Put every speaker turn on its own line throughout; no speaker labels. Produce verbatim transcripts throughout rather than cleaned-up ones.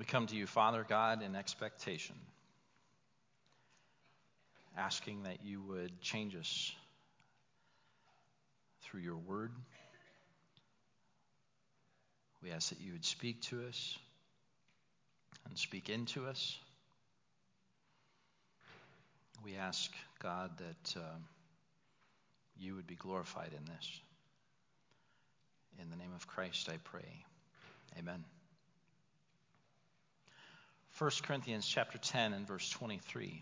We come to you, Father God, in expectation, asking that you would change us through your word. We ask that you would speak to us and speak into us. We ask, God, that uh, you would be glorified in this. In the name of Christ, I pray. Amen. First Corinthians chapter ten and verse twenty-three.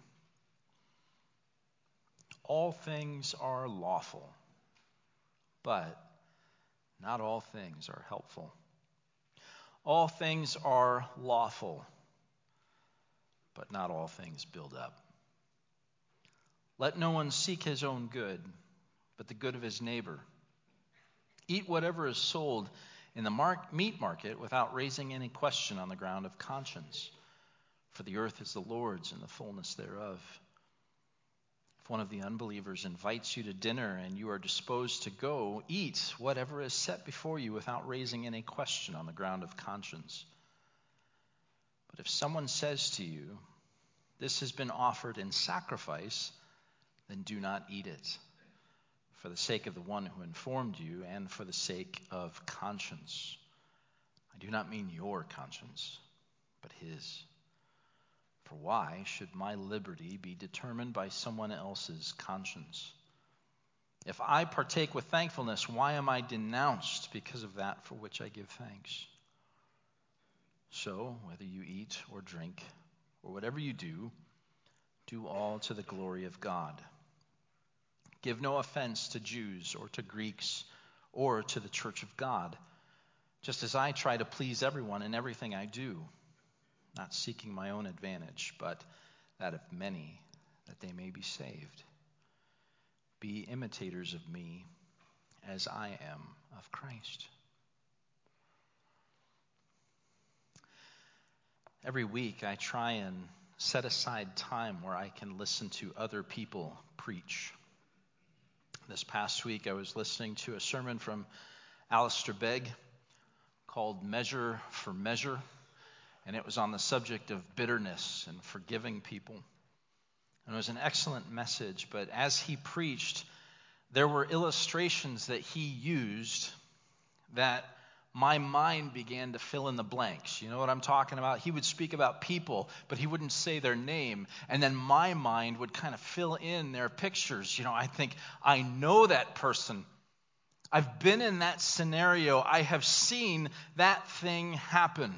All things are lawful, but not all things are helpful. All things are lawful, but not all things build up. Let no one seek his own good, but the good of his neighbor. Eat whatever is sold in the mark, meat market without raising any question on the ground of conscience. For the earth is the Lord's and the fullness thereof. If one of the unbelievers invites you to dinner and you are disposed to go, eat whatever is set before you without raising any question on the ground of conscience. But if someone says to you, "This has been offered in sacrifice," then do not eat it, for the sake of the one who informed you and for the sake of conscience. I do not mean your conscience, but his. For why should my liberty be determined by someone else's conscience? If I partake with thankfulness, why am I denounced because of that for which I give thanks? So, whether you eat or drink, or whatever you do, do all to the glory of God. Give no offense to Jews or to Greeks or to the church of God, just as I try to please everyone in everything I do, not seeking my own advantage, but that of many, that they may be saved. Be imitators of me as I am of Christ. Every week I try and set aside time where I can listen to other people preach. This past week I was listening to a sermon from Alistair Begg called Measure for Measure. And it was on the subject of bitterness and forgiving people. And it was an excellent message, but as he preached, there were illustrations that he used that my mind began to fill in the blanks. You know what I'm talking about? He would speak about people, but he wouldn't say their name. And then my mind would kind of fill in their pictures. You know, I think, I know that person. I've been in that scenario. I have seen that thing happen.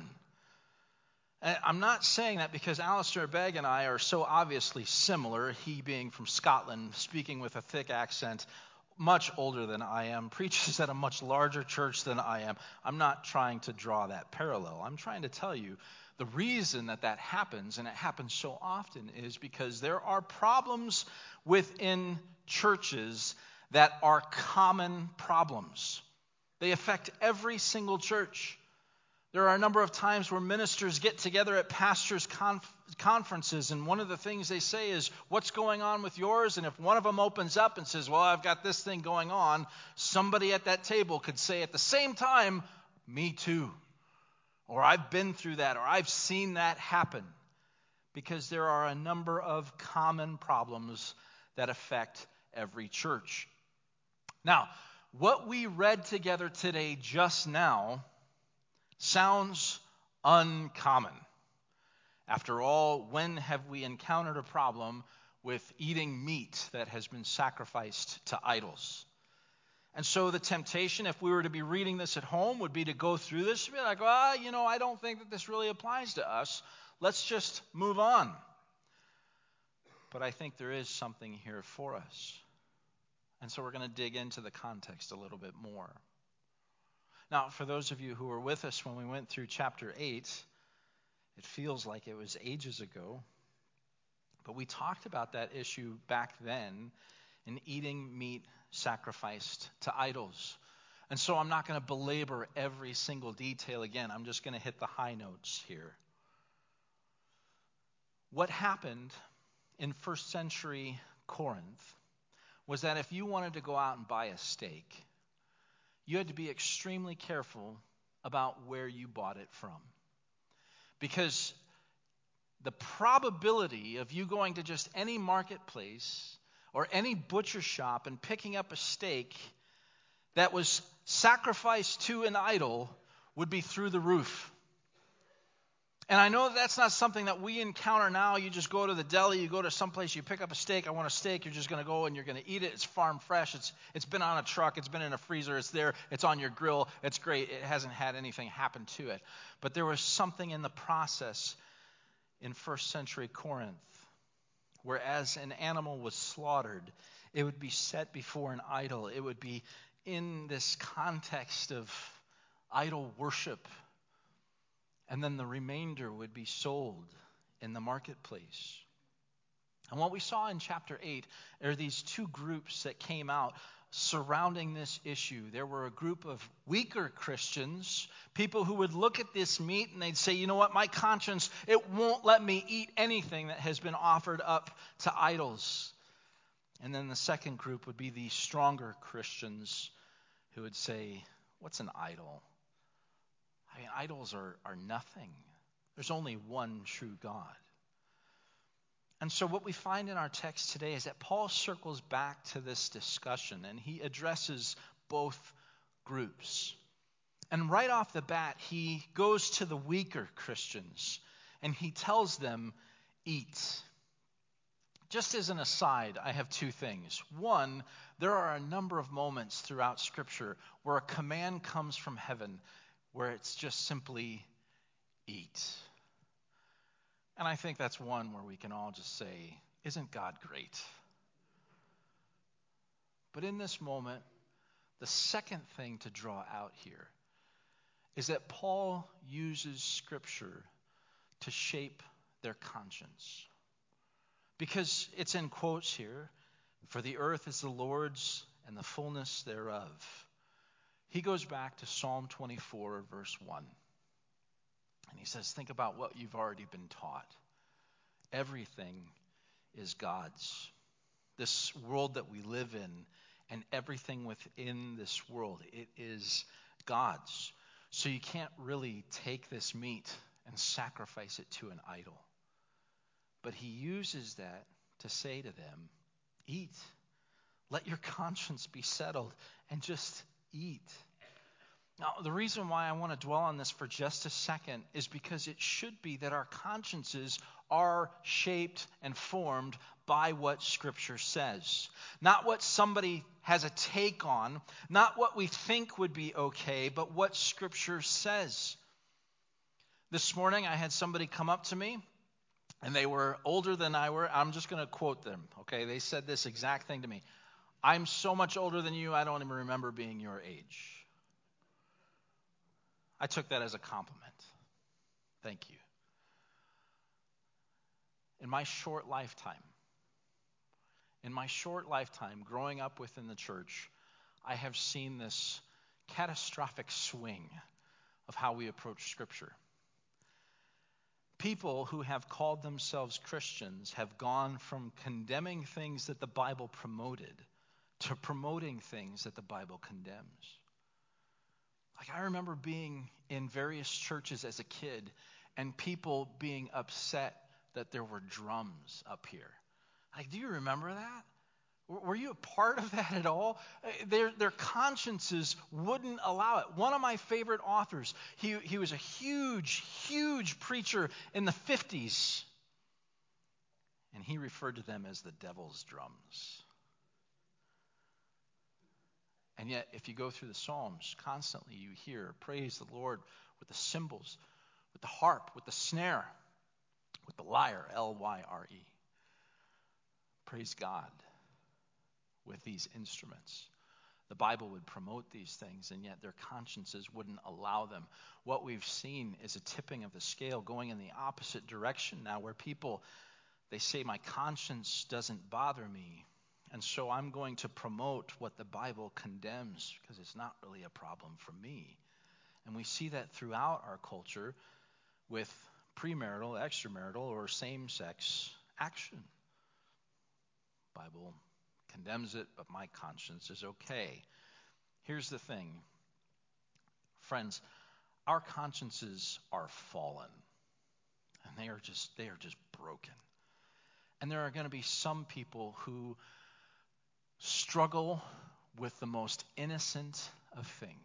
I'm not saying that because Alistair Begg and I are so obviously similar, he being from Scotland, speaking with a thick accent, much older than I am, preaches at a much larger church than I am. I'm not trying to draw that parallel. I'm trying to tell you the reason that that happens, and it happens so often, is because there are problems within churches that are common problems. They affect every single church. There are a number of times where ministers get together at pastors' conf- conferences, and one of the things they say is, "What's going on with yours?" And if one of them opens up and says, "Well, I've got this thing going on," somebody at that table could say at the same time, "Me too," or "I've been through that," or "I've seen that happen," because there are a number of common problems that affect every church. Now, what we read together today just now sounds uncommon. After all, when have we encountered a problem with eating meat that has been sacrificed to idols? And so the temptation, if we were to be reading this at home, would be to go through this and be like, well, you know, I don't think that this really applies to us. Let's just move on. But I think there is something here for us. And so we're going to dig into the context a little bit more. Now, for those of you who were with us when we went through chapter eight, it feels like it was ages ago, but we talked about that issue back then in eating meat sacrificed to idols. And so I'm not going to belabor every single detail again. I'm just going to hit the high notes here. What happened in first century Corinth was that if you wanted to go out and buy a steak, you had to be extremely careful about where you bought it from. Because the probability of you going to just any marketplace or any butcher shop and picking up a steak that was sacrificed to an idol would be through the roof. And I know that that's not something that we encounter now. You just go to the deli, you go to someplace, you pick up a steak. I want a steak. You're just going to go and you're going to eat it. It's farm fresh. It's it's been on a truck. It's been in a freezer. It's there. It's on your grill. It's great. It hasn't had anything happen to it. But there was something in the process in first century Corinth, where as an animal was slaughtered, it would be set before an idol. It would be in this context of idol worship. And then the remainder would be sold in the marketplace. And what we saw in chapter eight are these two groups that came out surrounding this issue. There were a group of weaker Christians, people who would look at this meat and they'd say, you know what, my conscience, it won't let me eat anything that has been offered up to idols. And then the second group would be the stronger Christians who would say, what's an idol? I mean, idols are, are nothing. There's only one true God. And so what we find in our text today is that Paul circles back to this discussion and he addresses both groups. And right off the bat, he goes to the weaker Christians and he tells them, eat. Just as an aside, I have two things. One, there are a number of moments throughout Scripture where a command comes from heaven where it's just simply eat. And I think that's one where we can all just say, isn't God great? But in this moment, the second thing to draw out here is that Paul uses Scripture to shape their conscience. Because it's in quotes here, for the earth is the Lord's and the fullness thereof. He goes back to Psalm twenty-four, verse one. And he says, think about what you've already been taught. Everything is God's. This world that we live in and everything within this world, it is God's. So you can't really take this meat and sacrifice it to an idol. But he uses that to say to them, eat. Let your conscience be settled and just eat. Now, the reason why I want to dwell on this for just a second is because it should be that our consciences are shaped and formed by what Scripture says. Not what somebody has a take on, not what we think would be okay, but what Scripture says. This morning I had somebody come up to me, and they were older than I were. I'm just going to quote them, okay? They said this exact thing to me. I'm so much older than you, I don't even remember being your age. I took that as a compliment. Thank you. In my short lifetime, in my short lifetime growing up within the church, I have seen this catastrophic swing of how we approach Scripture. People who have called themselves Christians have gone from condemning things that the Bible promoted to promoting things that the Bible condemns. Like, I remember being in various churches as a kid and people being upset that there were drums up here. Like, do you remember that? Were you a part of that at all? Their, their consciences wouldn't allow it. One of my favorite authors, he, he was a huge, huge preacher in the fifties. And he referred to them as the devil's drums. And yet, if you go through the Psalms, constantly you hear, praise the Lord with the cymbals, with the harp, with the snare, with the lyre, L Y R E. Praise God with these instruments. The Bible would promote these things, and yet their consciences wouldn't allow them. What we've seen is a tipping of the scale going in the opposite direction now, where people, they say, my conscience doesn't bother me, and so I'm going to promote what the Bible condemns because it's not really a problem for me. And we see that throughout our culture with premarital, extramarital, or same-sex action. Bible condemns it, but my conscience is okay. Here's the thing. Friends, our consciences are fallen. And they are just they are just broken. And there are going to be some people who struggle with the most innocent of things.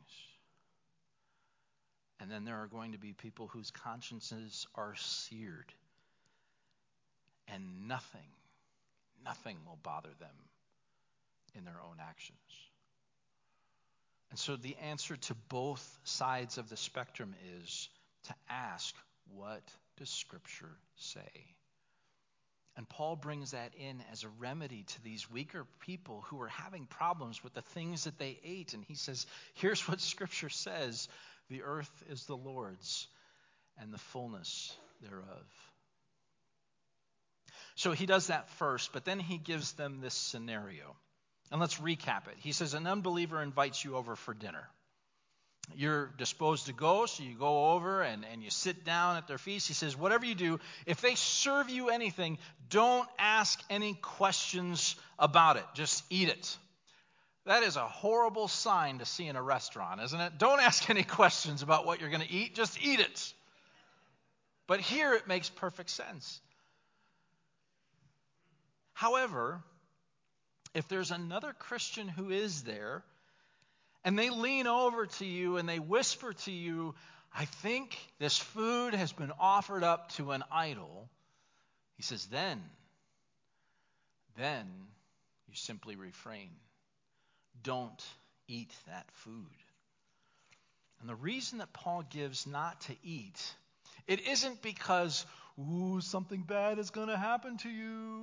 And then there are going to be people whose consciences are seared. And nothing, nothing will bother them in their own actions. And so the answer to both sides of the spectrum is to ask, what does Scripture say? And Paul brings that in as a remedy to these weaker people who are having problems with the things that they ate. And he says, here's what Scripture says. The earth is the Lord's and the fullness thereof. So he does that first, but then he gives them this scenario. And let's recap it. He says, an unbeliever invites you over for dinner. You're disposed to go, so you go over and, and you sit down at their feast. He says, whatever you do, if they serve you anything, don't ask any questions about it. Just eat it. That is a horrible sign to see in a restaurant, isn't it? Don't ask any questions about what you're going to eat. Just eat it. But here it makes perfect sense. However, if there's another Christian who is there, and they lean over to you and they whisper to you, I think this food has been offered up to an idol, he says, then, then you simply refrain. Don't eat that food. And the reason that Paul gives not to eat, it isn't because, ooh, something bad is going to happen to you.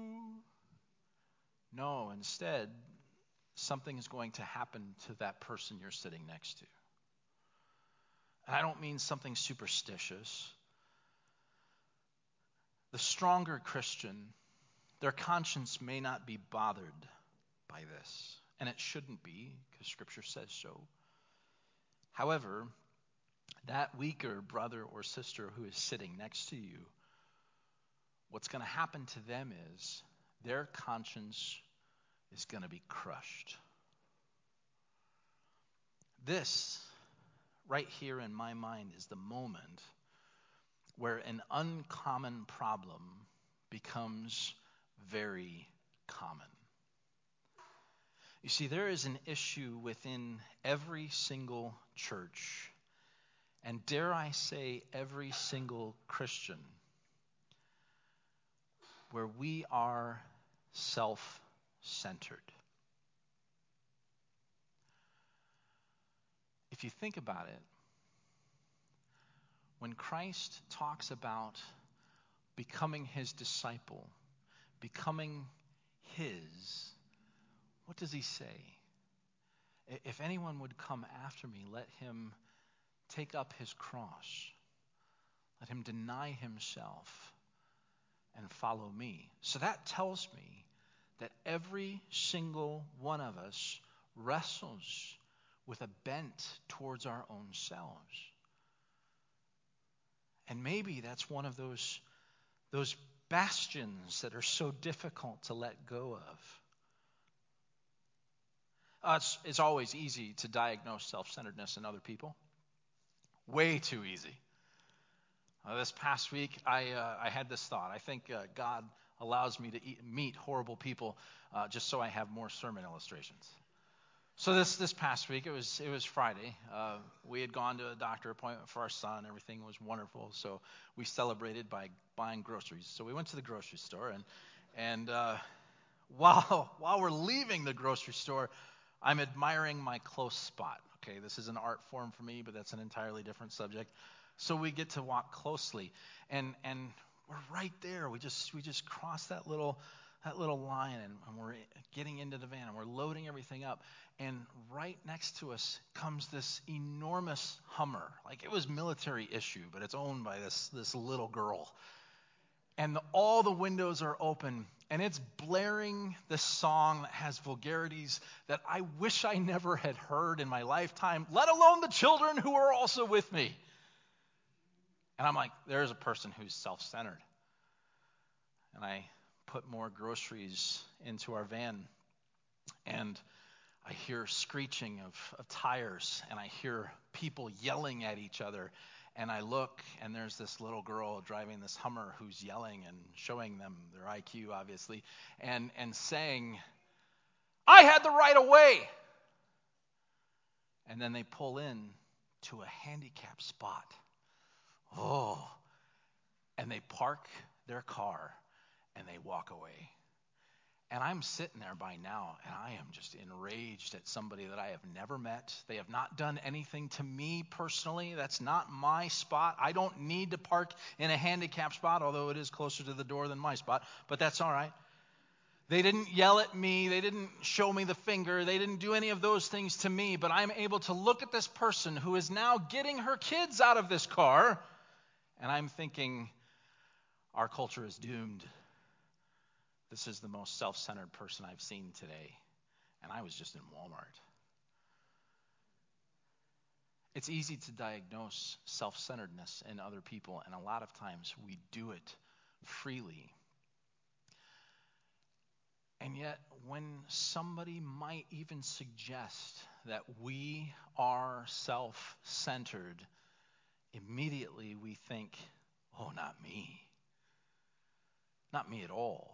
No, instead, something is going to happen to that person you're sitting next to. And I don't mean something superstitious. The stronger Christian, their conscience may not be bothered by this. And it shouldn't be, because Scripture says so. However, that weaker brother or sister who is sitting next to you, what's going to happen to them is their conscience is going to be crushed. This, right here in my mind, is the moment where an uncommon problem becomes very common. You see, there is an issue within every single church, and dare I say every single Christian, where we are self-centered. If you think about it, when Christ talks about becoming his disciple, becoming his, what does he say? If anyone would come after me, let him take up his cross. Let him deny himself and follow me. So that tells me that every single one of us wrestles with a bent towards our own selves. And maybe that's one of those, those bastions that are so difficult to let go of. Uh, it's, it's always easy to diagnose self-centeredness in other people. Way too easy. Uh, this past week, I uh, I had this thought. I think uh, God allows me to eat, meet horrible people uh, just so I have more sermon illustrations. So this this past week, it was it was Friday. Uh, we had gone to a doctor appointment for our son. Everything was wonderful. So we celebrated by buying groceries. So we went to the grocery store, and and uh, while while we're leaving the grocery store, I'm admiring my close spot. Okay, this is an art form for me, but that's an entirely different subject. So we get to walk closely, and and we're right there. We just we just crossed that little that little line, and, and we're getting into the van, and we're loading everything up. And right next to us comes this enormous Hummer, like it was military issue, but it's owned by this this little girl. And the, all the windows are open, and it's blaring this song that has vulgarities that I wish I never had heard in my lifetime, let alone the children who are also with me. And I'm like, there's a person who's self-centered. And I put more groceries into our van, and I hear screeching of, of tires, and I hear people yelling at each other. And I look, and there's this little girl driving this Hummer who's yelling and showing them their I Q, obviously, and, and saying, "I had the right of way." And then they pull in to a handicap spot. Oh, and they park their car, and they walk away. And I'm sitting there by now, and I am just enraged at somebody that I have never met. They have not done anything to me personally. That's not my spot. I don't need to park in a handicap spot, although it is closer to the door than my spot, but that's all right. They didn't yell at me. They didn't show me the finger. They didn't do any of those things to me, but I'm able to look at this person who is now getting her kids out of this car, and I'm thinking, our culture is doomed. This is the most self-centered person I've seen today. And I was just in Walmart. It's easy to diagnose self-centeredness in other people, and a lot of times we do it freely. And yet, when somebody might even suggest that we are self-centered, immediately we think, "Oh, not me. Not me at all."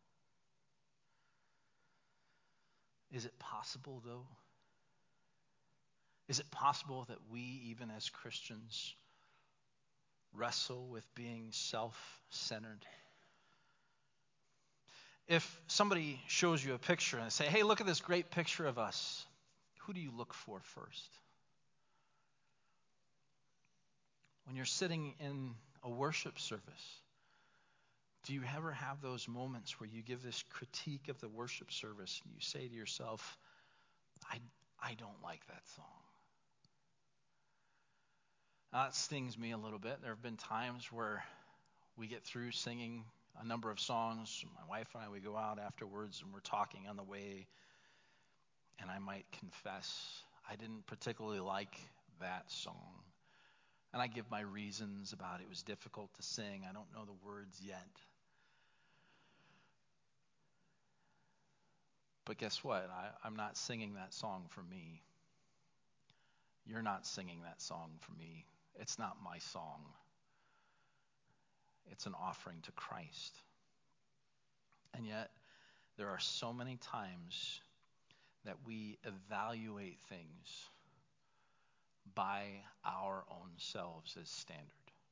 Is it possible, though? Is it possible that we, even as Christians, wrestle with being self-centered? If somebody shows you a picture and say, "Hey, look at this great picture of us," who do you look for first? When you're sitting in a worship service, do you ever have those moments where you give this critique of the worship service and you say to yourself, I, I don't like that song? Now, that stings me a little bit. There have been times where we get through singing a number of songs. My wife and I, we go out afterwards and we're talking on the way, and I might confess I didn't particularly like that song. And I give my reasons about it was difficult to sing. I don't know the words yet. But guess what? I, I'm not singing that song for me. You're not singing that song for me. It's not my song. It's an offering to Christ. And yet, there are so many times that we evaluate things by our own selves as standard.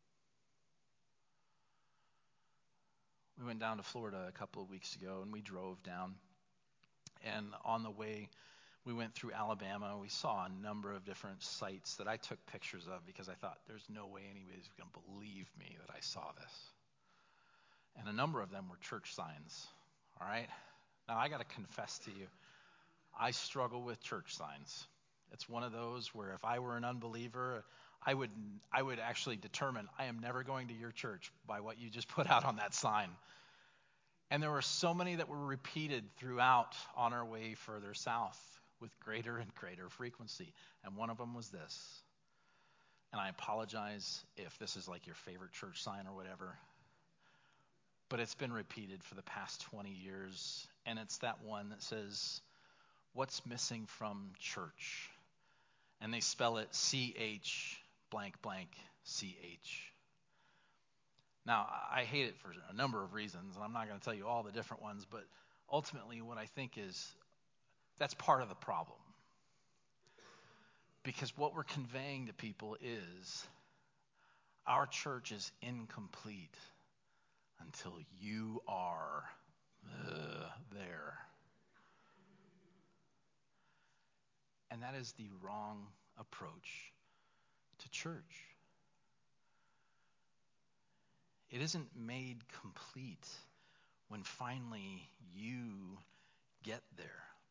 We went down to Florida a couple of weeks ago, and we drove down. And on the way, we went through Alabama. We saw a number of different sites that I took pictures of because I thought, there's no way anybody's going to believe me that I saw this. And a number of them were church signs, all right? Now, I got to confess to you, I struggle with church signs. It's one of those where if I were an unbeliever, I would I would actually determine I am never going to your church by what you just put out on that sign. And there were so many that were repeated throughout on our way further south with greater and greater frequency. And one of them was this. And I apologize if this is like your favorite church sign or whatever, but it's been repeated for the past twenty years. And it's that one that says, "What's missing from church?" And they spell it C H blank blank C H. Now, I hate it for a number of reasons, and I'm not going to tell you all the different ones, but ultimately what I think is that's part of the problem. Because what we're conveying to people is our church is incomplete until you are uh, there. And that is the wrong approach to church. It isn't made complete when finally you get there.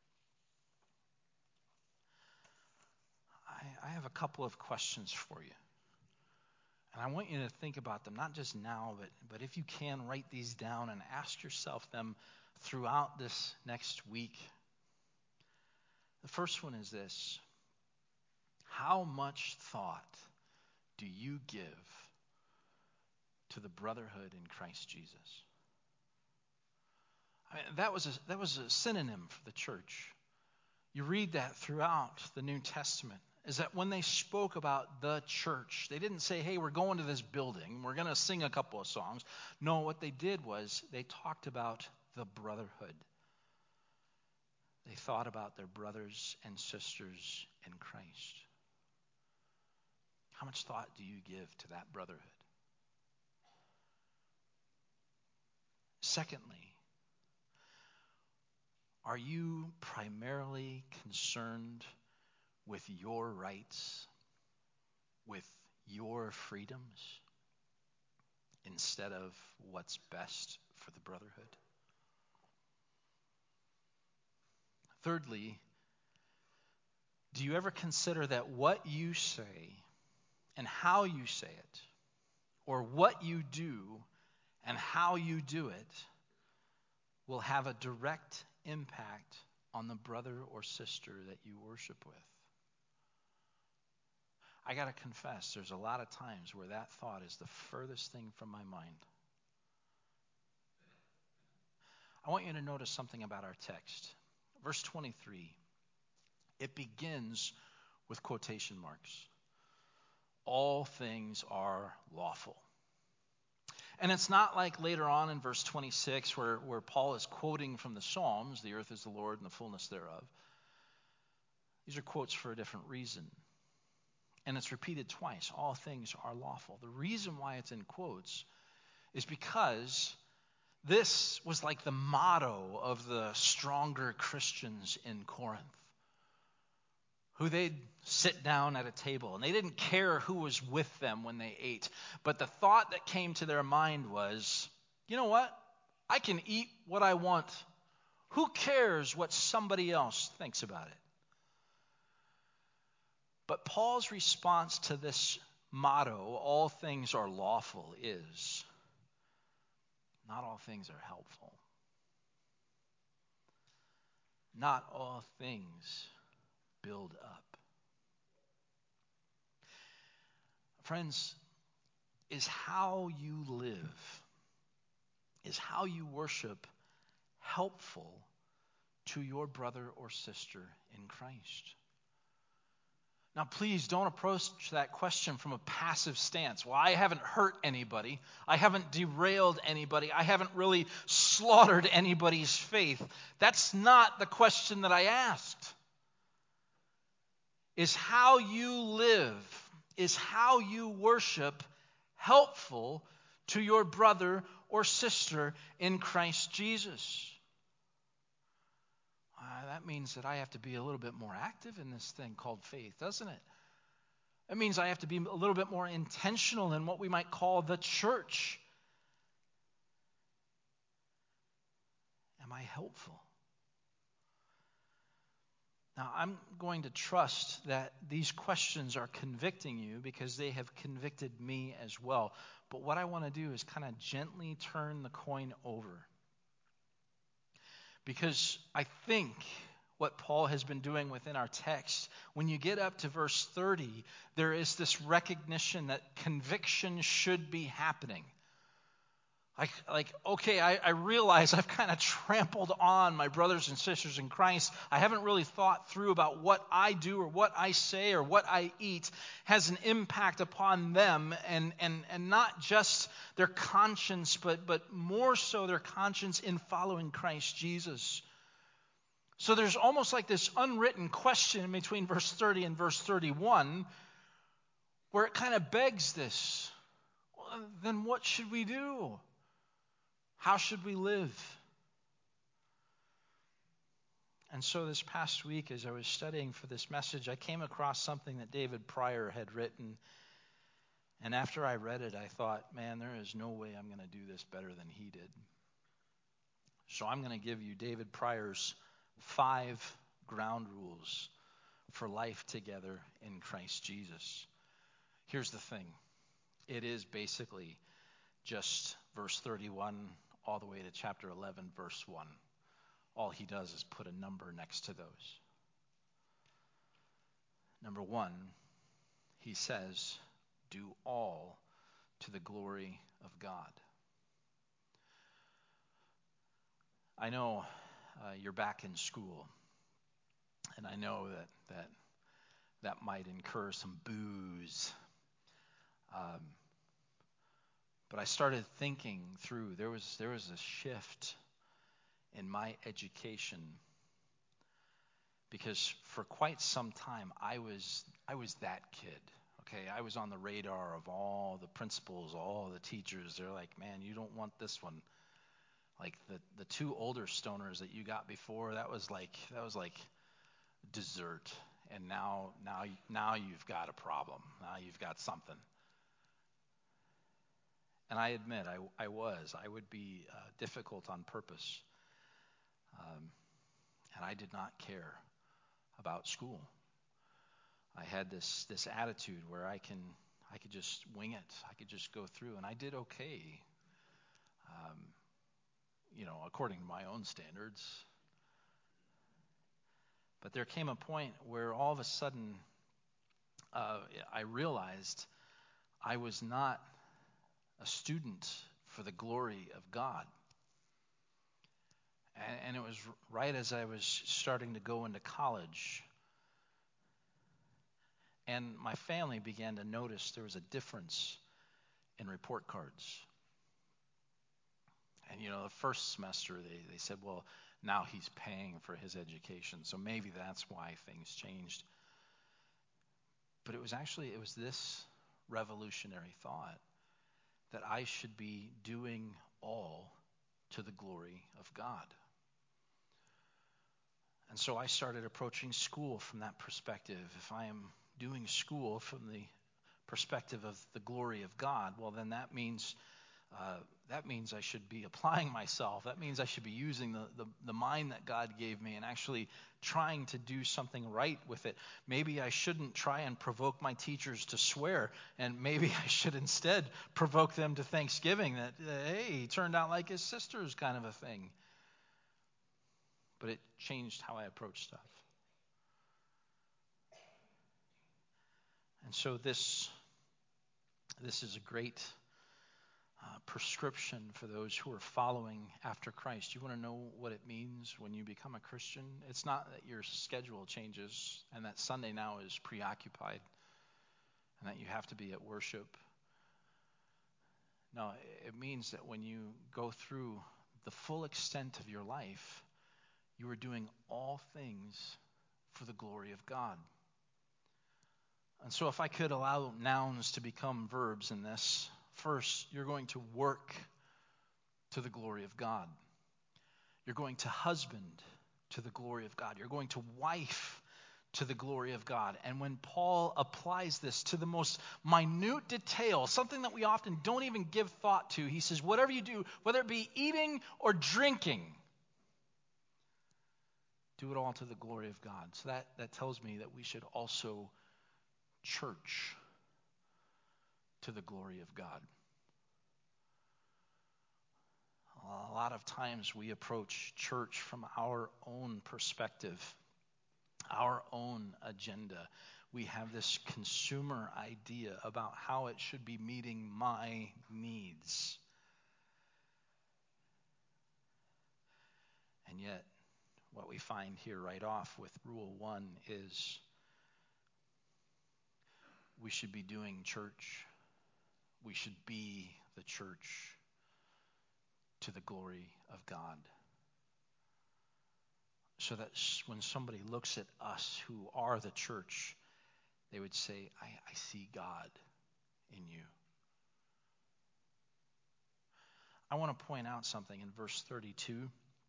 I, I have a couple of questions for you. And I want you to think about them, not just now, but, but if you can, write these down and ask yourself them throughout this next week. The first one is this: how much thought do you give to the brotherhood in Christ Jesus? I mean, that was a, that was a synonym for the church. You read that throughout the New Testament, is that when they spoke about the church, they didn't say, hey, we're going to this building, we're going to sing a couple of songs. No, what they did was they talked about the brotherhood. They thought about their brothers and sisters in Christ. How much thought do you give to that brotherhood? Secondly, are you primarily concerned with your rights, with your freedoms, instead of what's best for the brotherhood? Thirdly, do you ever consider that what you say and how you say it, or what you do and how you do it, will have a direct impact on the brother or sister that you worship with? I got to confess, there's a lot of times where that thought is the furthest thing from my mind. I want you to notice something about our text. Verse twenty-three, it begins with quotation marks. All things are lawful. And it's not like later on in verse twenty-six where, where Paul is quoting from the Psalms, the earth is the Lord and the fullness thereof. These are quotes for a different reason. And it's repeated twice. All things are lawful. The reason why it's in quotes is because this was like the motto of the stronger Christians in Corinth, who they'd sit down at a table, and they didn't care who was with them when they ate. But the thought that came to their mind was, you know what? I can eat what I want. Who cares what somebody else thinks about it? But Paul's response to this motto, all things are lawful, is not all things are helpful. Not all things build up. Friends, is how you live, is how you worship helpful to your brother or sister in Christ? Now, please don't approach that question from a passive stance. Well, I haven't hurt anybody. I haven't derailed anybody. I haven't really slaughtered anybody's faith. That's not the question that I asked. Is how you live, is how you worship helpful to your brother or sister in Christ Jesus? Uh, that means that I have to be a little bit more active in this thing called faith, doesn't it? It means I have to be a little bit more intentional in what we might call the church. Am I helpful? Now, I'm going to trust that these questions are convicting you because they have convicted me as well. But what I want to do is kind of gently turn the coin over. Because I think what Paul has been doing within our text, when you get up to verse thirty, there is this recognition that conviction should be happening. Like, like okay, I, I realize I've kind of trampled on my brothers and sisters in Christ. I haven't really thought through about what I do or what I say or what I eat has an impact upon them, and, and, and not just their conscience, but, but more so their conscience in following Christ Jesus. So there's almost like this unwritten question between verse thirty and verse thirty-one where it kind of begs this. Well, then what should we do? How should we live? And so this past week, as I was studying for this message, I came across something that David Pryor had written. And after I read it, I thought, man, there is no way I'm going to do this better than he did. So I'm going to give you David Pryor's five ground rules for life together in Christ Jesus. Here's the thing. It is basically just verse thirty-one all the way to chapter eleven, verse one. All he does is put a number next to those. Number one, he says, do all to the glory of God. I know uh, you're back in school. And I know that that, that might incur some boos. Um, but I started thinking through, there was there was a shift in my education, because for quite some time I was I was that kid. Okay, I was on the radar of all the principals, all the teachers. They're like, man, you don't want this one. Like the the two older stoners that you got before, that was like that was like dessert. And now now now you've got a problem. Now you've got something. And I admit I I was I would be uh, difficult on purpose. Um, and I did not care about school. I had this this attitude where I can I could just wing it. I could just go through, and I did okay. Um, you know, according to my own standards. But there came a point where all of a sudden uh, I realized I was not a student for the glory of God. And, and it was right as I was starting to go into college. And my family began to notice there was a difference in report cards. And, you know, the first semester they, they said, well, now he's paying for his education, so maybe that's why things changed. But it was actually, it was this revolutionary thought that I should be doing all to the glory of God. And so I started approaching school from that perspective. If I am doing school from the perspective of the glory of God, well, then that means uh, that means I should be applying myself. That means I should be using the, the, the mind that God gave me and actually trying to do something right with it. Maybe I shouldn't try and provoke my teachers to swear, and maybe I should instead provoke them to thanksgiving that, uh, hey, he turned out like his sisters, kind of a thing. But it changed how I approach stuff. And so this, this is a great uh, prescription for those who are following after Christ. You want to know what it means when you become a Christian? It's not that your schedule changes and that Sunday now is preoccupied and that you have to be at worship. No, it means that when you go through the full extent of your life, you are doing all things for the glory of God. And so if I could allow nouns to become verbs in this, first, you're going to work to the glory of God. You're going to husband to the glory of God. You're going to wife to the glory of God. And when Paul applies this to the most minute detail, something that we often don't even give thought to, he says, whatever you do, whether it be eating or drinking, do it all to the glory of God. So that, that tells me that we should also church to the glory of God. A lot of times we approach church from our own perspective, our own agenda. We have this consumer idea about how it should be meeting my needs. And yet, what we find here right off with rule one is we should be doing church. We should be the church to the glory of God. So that when somebody looks at us who are the church, they would say, I, I see God in you. I want to point out something in verse thirty-two.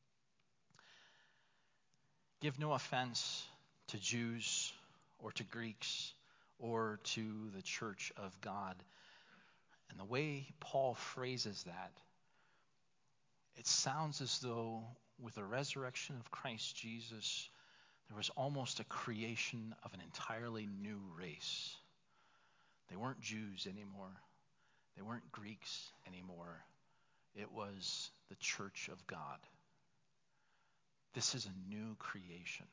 Give no offense to Jews or to Greeks or to the church of God. And the way Paul phrases that, it sounds as though with the resurrection of Christ Jesus, there was almost a creation of an entirely new race. They weren't Jews anymore. They weren't Greeks anymore. It was the church of God. This is a new creation.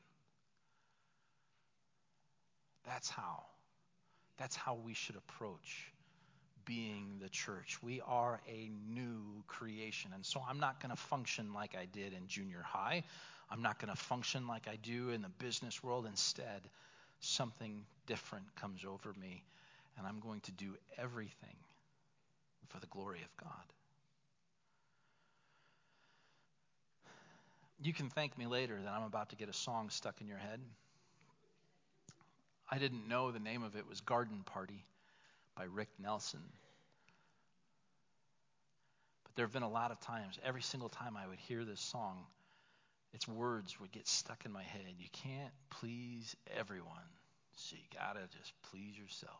That's how. That's how we should approach being the church. We are a new creation. And so I'm not going to function like I did in junior high. I'm not going to function like I do in the business world. Instead, something different comes over me, and I'm going to do everything for the glory of God. You can thank me later that I'm about to get a song stuck in your head. I didn't know the name of it was Garden Party by Rick Nelson. But there have been a lot of times, every single time I would hear this song, its words would get stuck in my head. You can't please everyone, so you gotta just please yourself.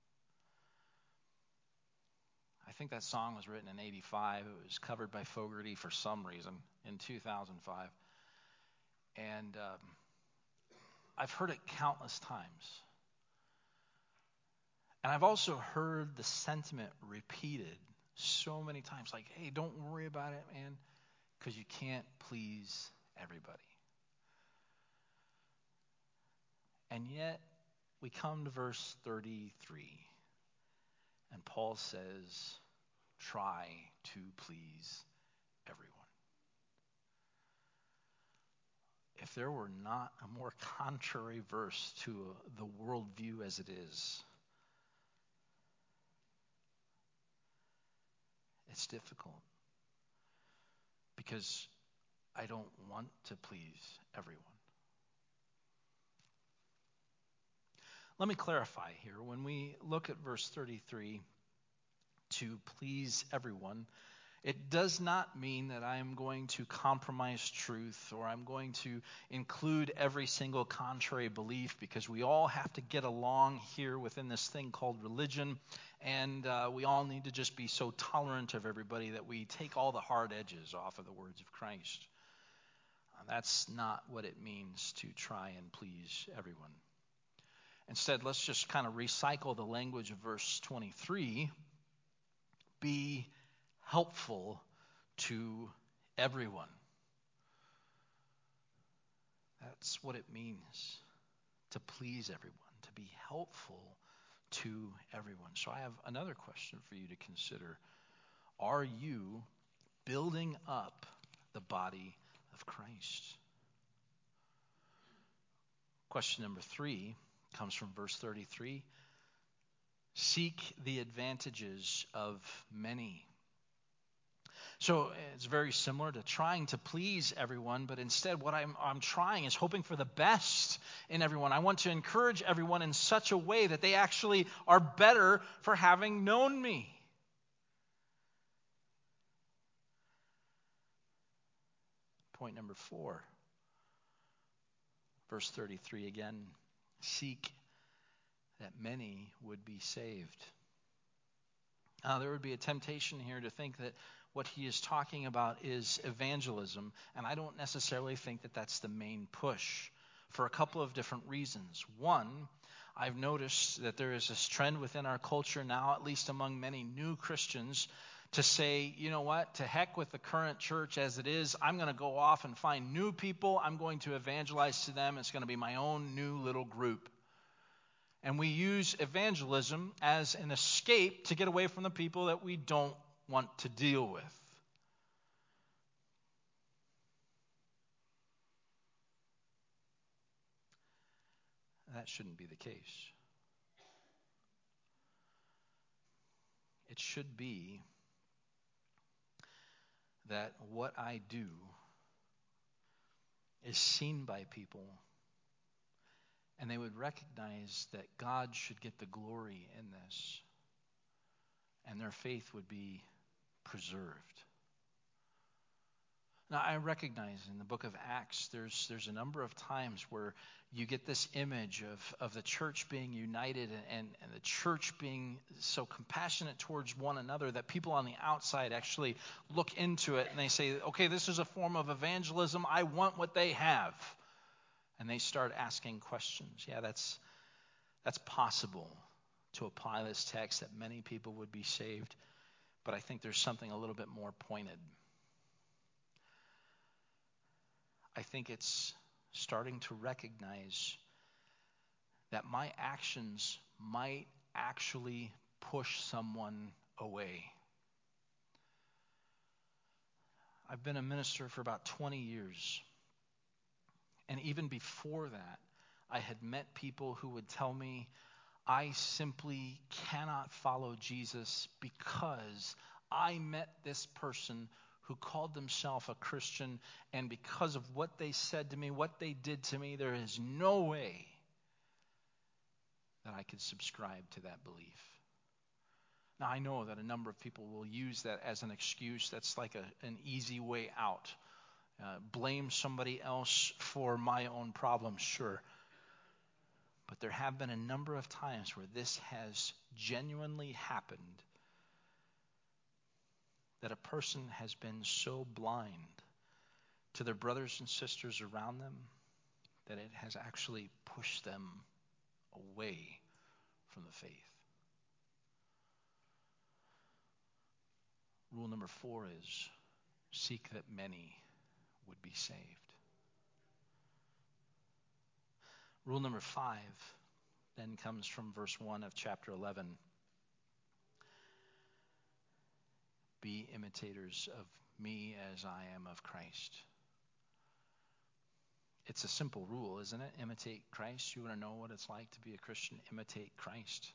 I think that song was written in eighty-five. It was covered by Fogerty for some reason in two thousand five. And um, I've heard it countless times. And I've also heard the sentiment repeated so many times, like, hey, don't worry about it, man, because you can't please everybody. And yet, we come to verse thirty-three, and Paul says, try to please everyone. If there were not a more contrary verse to the worldview as it is, it's difficult because I don't want to please everyone. Let me clarify here. When we look at verse thirty-three, to please everyone, it does not mean that I am going to compromise truth or I'm going to include every single contrary belief, because we all have to get along here within this thing called religion, and uh, we all need to just be so tolerant of everybody that we take all the hard edges off of the words of Christ. Uh, that's not what it means to try and please everyone. Instead, let's just kind of recycle the language of verse twenty-three. Be helpful to everyone. That's what it means to please everyone, to be helpful to everyone. So I have another question for you to consider. Are you building up the body of Christ? Question number three comes from verse thirty-three. Seek the advantages of many. So it's very similar to trying to please everyone, but instead what I'm, I'm trying is hoping for the best in everyone. I want to encourage everyone in such a way that they actually are better for having known me. Point number four, verse thirty-three again. Seek that many would be saved. Uh, there would be a temptation here to think that what he is talking about is evangelism, and I don't necessarily think that that's the main push for a couple of different reasons. One, I've noticed that there is this trend within our culture now, at least among many new Christians, to say, you know what, to heck with the current church as it is. I'm going to go off and find new people. I'm going to evangelize to them. It's going to be my own new little group. And we use evangelism as an escape to get away from the people that we don't want to deal with. That shouldn't be the case. It should be that what I do is seen by people, and they would recognize that God should get the glory in this, and their faith would be preserved. Now, I recognize in the book of Acts, there's there's a number of times where you get this image of, of the church being united and, and the church being so compassionate towards one another that people on the outside actually look into it and they say, okay, this is a form of evangelism. I want what they have. And they start asking questions. Yeah, that's that's possible to apply this text, that many people would be saved. But I think there's something a little bit more pointed. I think it's starting to recognize that my actions might actually push someone away. I've been a minister for about twenty years. And even before that, I had met people who would tell me, I simply cannot follow Jesus because I met this person who called themselves a Christian, and because of what they said to me, what they did to me, there is no way that I could subscribe to that belief. Now, I know that a number of people will use that as an excuse. That's like a, an easy way out. Uh, blame somebody else for my own problems, sure. But there have been a number of times where this has genuinely happened, that a person has been so blind to their brothers and sisters around them that it has actually pushed them away from the faith. Rule number four is seek that many would be saved. Rule number five then comes from verse one of chapter eleven. Be imitators of me as I am of Christ. It's a simple rule, isn't it? Imitate Christ. You want to know what it's like to be a Christian? Imitate Christ.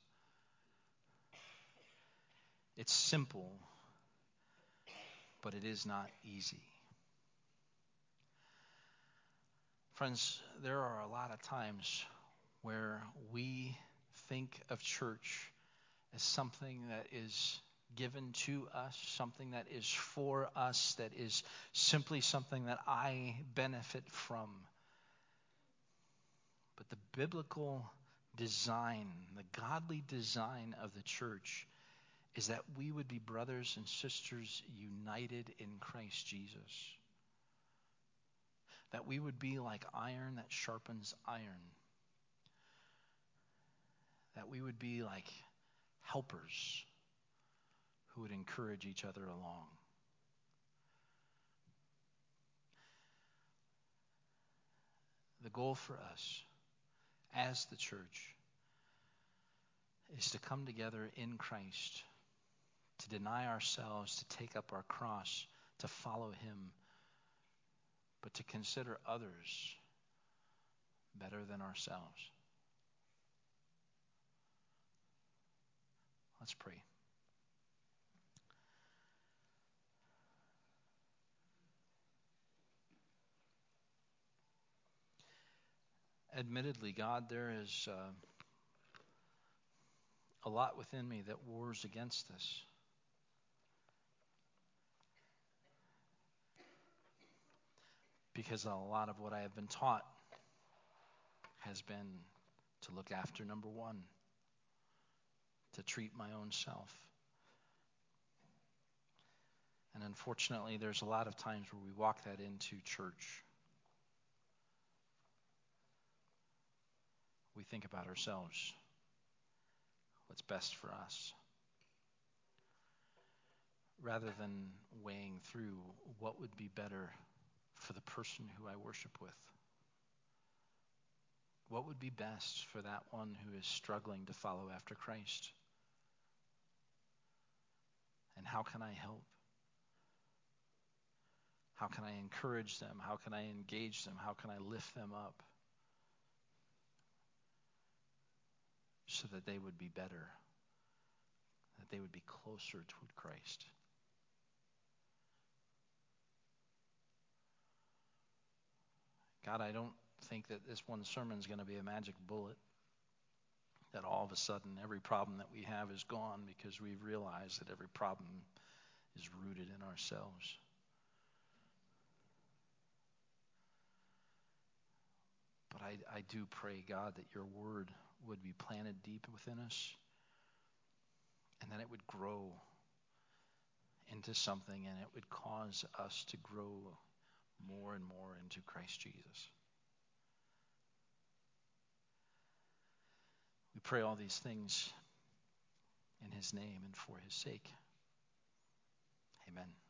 It's simple, but it is not easy. Friends, there are a lot of times where we think of church as something that is given to us, something that is for us, that is simply something that I benefit from. But the biblical design, the godly design of the church is that we would be brothers and sisters united in Christ Jesus. That we would be like iron that sharpens iron. That we would be like helpers who would encourage each other along. The goal for us as the church is to come together in Christ, to deny ourselves, to take up our cross, to follow him, but to consider others better than ourselves. Let's pray. Admittedly, God, there is uh, a lot within me that wars against this. Because a lot of what I have been taught has been to look after number one, to treat my own self. And unfortunately, there's a lot of times where we walk that into church. We think about ourselves, what's best for us, rather than weighing through what would be better for the person who I worship with. What would be best for that one who is struggling to follow after Christ? And how can I help? How can I encourage them? How can I engage them? How can I lift them up so that they would be better, that they would be closer to Christ? God, I don't think that this one sermon is going to be a magic bullet, that all of a sudden every problem that we have is gone because we've realized that every problem is rooted in ourselves. But I, I do pray, God, that your word would be planted deep within us and that it would grow into something and it would cause us to grow more and more into Christ Jesus. We pray all these things in his name and for his sake. Amen.